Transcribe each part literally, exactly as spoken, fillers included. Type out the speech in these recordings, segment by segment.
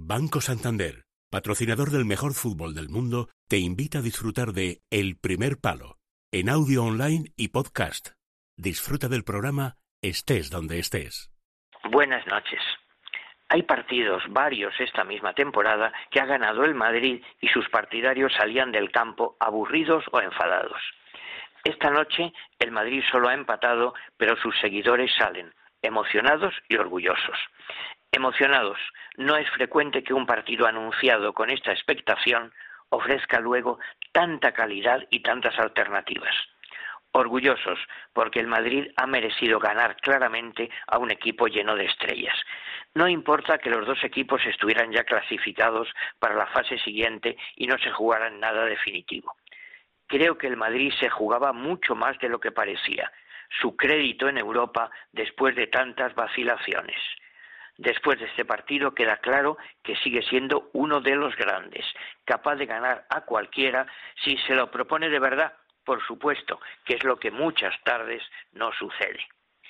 Banco Santander, patrocinador del mejor fútbol del mundo, te invita a disfrutar de El Primer Palo, en audio online y podcast. Disfruta del programa estés donde estés. Buenas noches. Hay partidos, varios esta misma temporada, que ha ganado el Madrid y sus partidarios salían del campo aburridos o enfadados. Esta noche el Madrid solo ha empatado, pero sus seguidores salen emocionados y orgullosos. Emocionados, no es frecuente que un partido anunciado con esta expectación ofrezca luego tanta calidad y tantas alternativas. Orgullosos, porque el Madrid ha merecido ganar claramente a un equipo lleno de estrellas. No importa que los dos equipos estuvieran ya clasificados para la fase siguiente y no se jugaran nada definitivo. Creo que el Madrid se jugaba mucho más de lo que parecía, su crédito en Europa después de tantas vacilaciones. Después de este partido queda claro que sigue siendo uno de los grandes, capaz de ganar a cualquiera si se lo propone de verdad, por supuesto, que es lo que muchas tardes no sucede.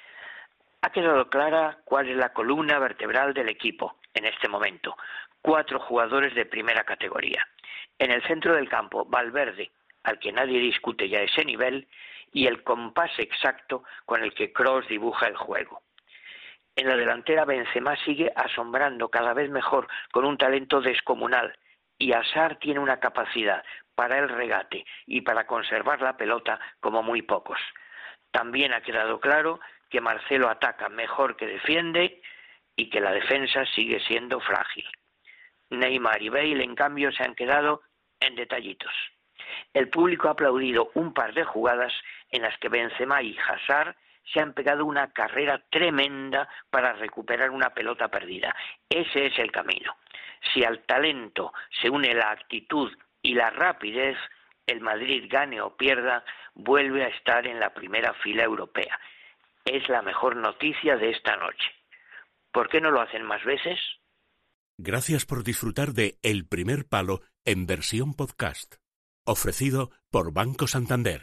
Ha quedado clara cuál es la columna vertebral del equipo en este momento. Cuatro jugadores de primera categoría. En el centro del campo, Valverde, al que nadie discute ya ese nivel, y el compás exacto con el que Kroos dibuja el juego. En la delantera, Benzema sigue asombrando cada vez mejor con un talento descomunal, y Hazard tiene una capacidad para el regate y para conservar la pelota como muy pocos. También ha quedado claro que Marcelo ataca mejor que defiende y que la defensa sigue siendo frágil. Neymar y Bale, en cambio, se han quedado en detallitos. El público ha aplaudido un par de jugadas en las que Benzema y Hazard se han pegado una carrera tremenda para recuperar una pelota perdida. Ese es el camino. Si al talento se une la actitud y la rapidez, el Madrid, gane o pierda, vuelve a estar en la primera fila europea. Es la mejor noticia de esta noche. ¿Por qué no lo hacen más veces? Gracias por disfrutar de El Primer Palo en versión podcast, ofrecido por Banco Santander.